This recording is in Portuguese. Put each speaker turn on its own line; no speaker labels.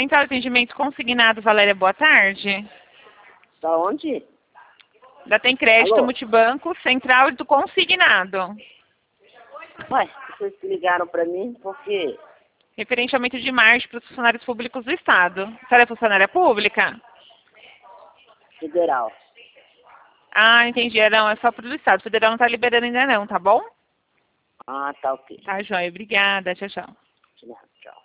Central de Atendimento Consignado, Valéria, boa tarde.
Da onde?
Da Tem Crédito
Alô?
Multibanco, Central do Consignado.
Ué, vocês ligaram pra mim porque
Referente ao aumento de margem para os funcionários públicos do Estado. A senhora é funcionária pública?
federal.
Ah, entendi. Não, é só para o Estado. O federal não está liberando ainda não, tá bom?
Ah, tá ok.
Tá, joia. Obrigada. Tchau, tchau.
Tchau.